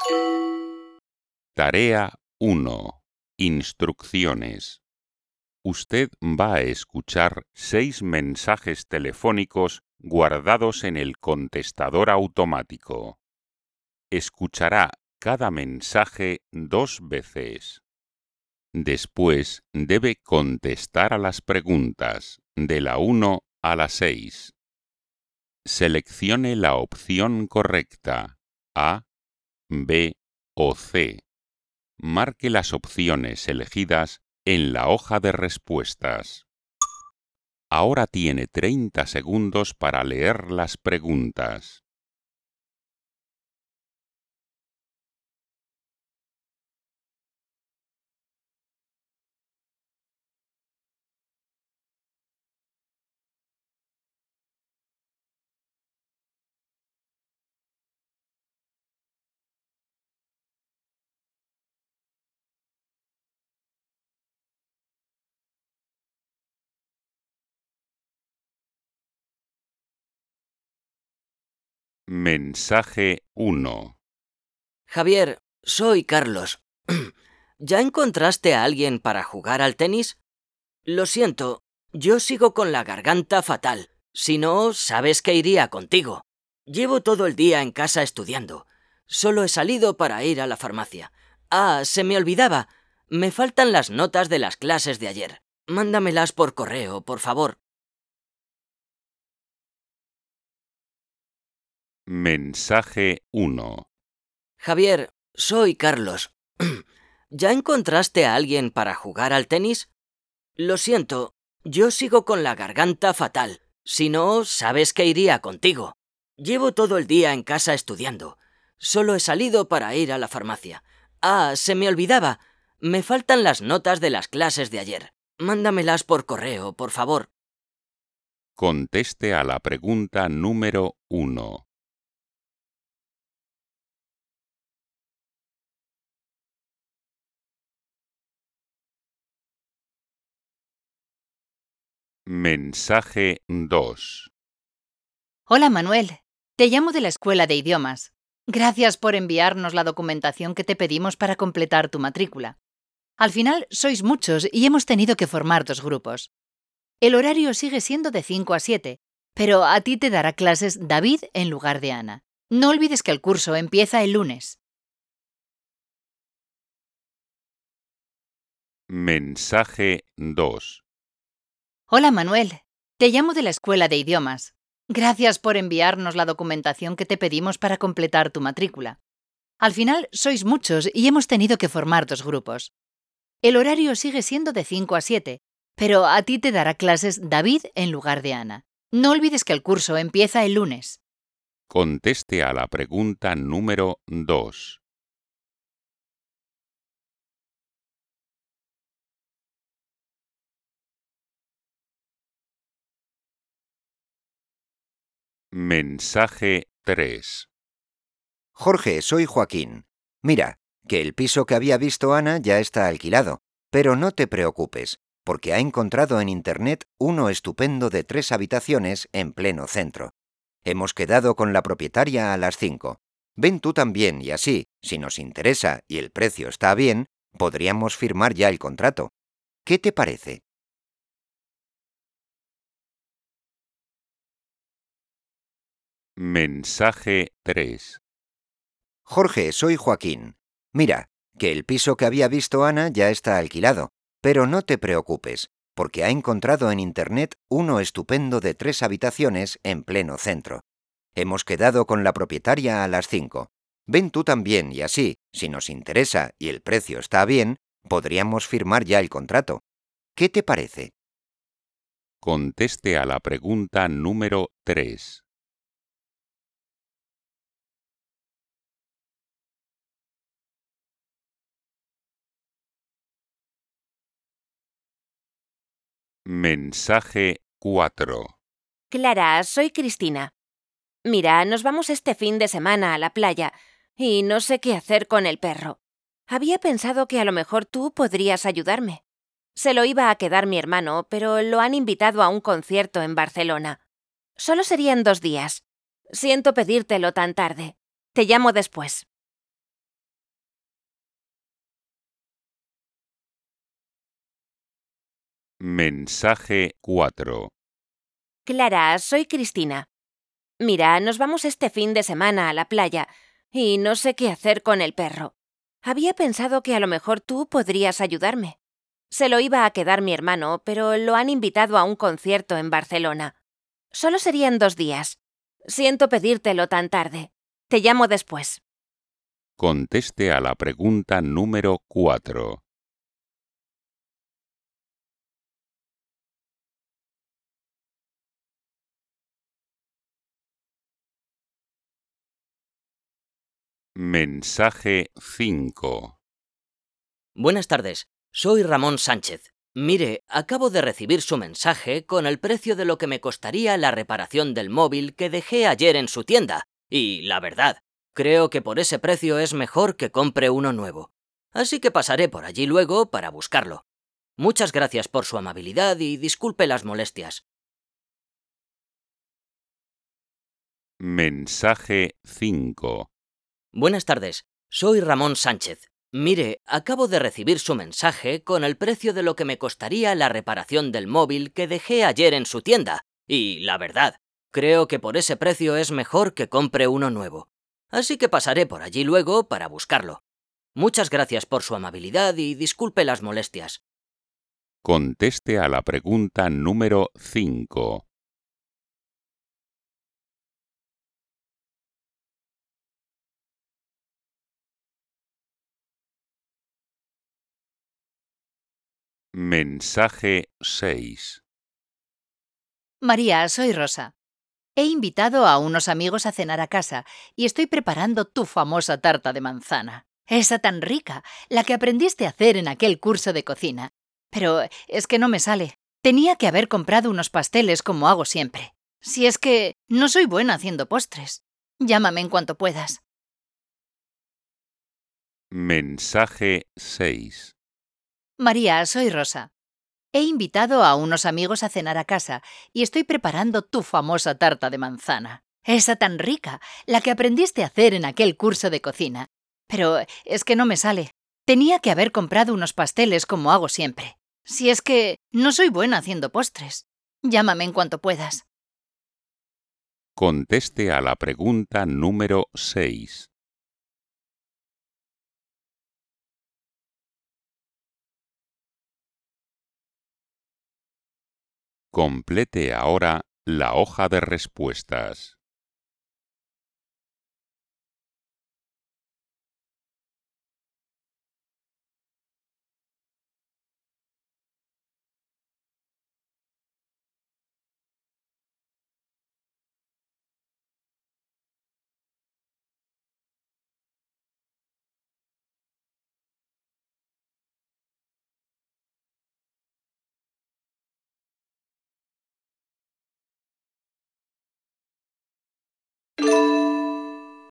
Tarea 1. Instrucciones. Usted va a escuchar 6 mensajes telefónicos guardados en el contestador automático. Escuchará cada mensaje 2 veces. Después debe contestar a las preguntas de la 1 a la 6. Seleccione la opción correcta, A, B o C. Marque las opciones elegidas en la hoja de respuestas. Ahora tiene 30 segundos para leer las preguntas. Mensaje 1. Javier, soy Carlos. ¿Ya encontraste a alguien para jugar al tenis? Lo siento, yo sigo con la garganta fatal. Si no, sabes que iría contigo. Llevo todo el día en casa estudiando. Solo he salido para ir a la farmacia. Ah, se me olvidaba. Me faltan las notas de las clases de ayer. Mándamelas por correo, por favor. Mensaje 1. Javier, soy Carlos. ¿Ya encontraste a alguien para jugar al tenis? Lo siento, yo sigo con la garganta fatal. Si no, sabes que iría contigo. Llevo todo el día en casa estudiando. Solo he salido para ir a la farmacia. Ah, se me olvidaba. Me faltan las notas de las clases de ayer. Mándamelas por correo, por favor. Conteste a la pregunta número 1. Mensaje 2. Hola Manuel, te llamo de la Escuela de Idiomas. Gracias por enviarnos la documentación que te pedimos para completar tu matrícula. Al final sois muchos y hemos tenido que formar 2 grupos. El horario sigue siendo de 5 a 7, pero a ti te dará clases David en lugar de Ana. No olvides que el curso empieza el lunes. Mensaje 2. Hola Manuel, te llamo de la Escuela de Idiomas. Gracias por enviarnos la documentación que te pedimos para completar tu matrícula. Al final sois muchos y hemos tenido que formar 2 grupos. El horario sigue siendo de 5 a 7, pero a ti te dará clases David en lugar de Ana. No olvides que el curso empieza el lunes. Conteste a la pregunta número 2. Mensaje 3. Jorge, soy Joaquín. Mira, que el piso que había visto Ana ya está alquilado, pero no te preocupes, porque ha encontrado en Internet uno estupendo de 3 habitaciones en pleno centro. Hemos quedado con la propietaria a las 5. Ven tú también y así, si nos interesa y el precio está bien, podríamos firmar ya el contrato. ¿Qué te parece? Mensaje 3. Jorge, soy Joaquín. Mira, que el piso que había visto Ana ya está alquilado, pero no te preocupes, porque ha encontrado en Internet uno estupendo de 3 habitaciones en pleno centro. Hemos quedado con la propietaria a las 5. Ven tú también y así, si nos interesa y el precio está bien, podríamos firmar ya el contrato. ¿Qué te parece? Conteste a la pregunta número 3. Mensaje 4. Clara, soy Cristina. Mira, nos vamos este fin de semana a la playa y no sé qué hacer con el perro. Había pensado que a lo mejor tú podrías ayudarme. Se lo iba a quedar mi hermano, pero lo han invitado a un concierto en Barcelona. Solo serían 2 días. Siento pedírtelo tan tarde. Te llamo después. Mensaje 4. Clara, soy Cristina. Mira, nos vamos este fin de semana a la playa y no sé qué hacer con el perro. Había pensado que a lo mejor tú podrías ayudarme. Se lo iba a quedar mi hermano, pero lo han invitado a un concierto en Barcelona. Solo serían 2 días. Siento pedírtelo tan tarde. Te llamo después. Conteste a la pregunta número 4. Mensaje 5. Buenas tardes, soy Ramón Sánchez. Mire, acabo de recibir su mensaje con el precio de lo que me costaría la reparación del móvil que dejé ayer en su tienda. Y, la verdad, creo que por ese precio es mejor que compre uno nuevo. Así que pasaré por allí luego para buscarlo. Muchas gracias por su amabilidad y disculpe las molestias. Mensaje 5. Buenas tardes, soy Ramón Sánchez. Mire, acabo de recibir su mensaje con el precio de lo que me costaría la reparación del móvil que dejé ayer en su tienda. Y, la verdad, creo que por ese precio es mejor que compre uno nuevo. Así que pasaré por allí luego para buscarlo. Muchas gracias por su amabilidad y disculpe las molestias. Conteste a la pregunta número 5. Mensaje 6. María, soy Rosa. He invitado a unos amigos a cenar a casa y estoy preparando tu famosa tarta de manzana. Esa tan rica, la que aprendiste a hacer en aquel curso de cocina. Pero es que no me sale. Tenía que haber comprado unos pasteles como hago siempre. Si es que no soy buena haciendo postres. Llámame en cuanto puedas. Mensaje 6. María, soy Rosa. He invitado a unos amigos a cenar a casa y estoy preparando tu famosa tarta de manzana. Esa tan rica, la que aprendiste a hacer en aquel curso de cocina. Pero es que no me sale. Tenía que haber comprado unos pasteles como hago siempre. Si es que no soy buena haciendo postres. Llámame en cuanto puedas. Conteste a la pregunta número 6. Complete ahora la hoja de respuestas.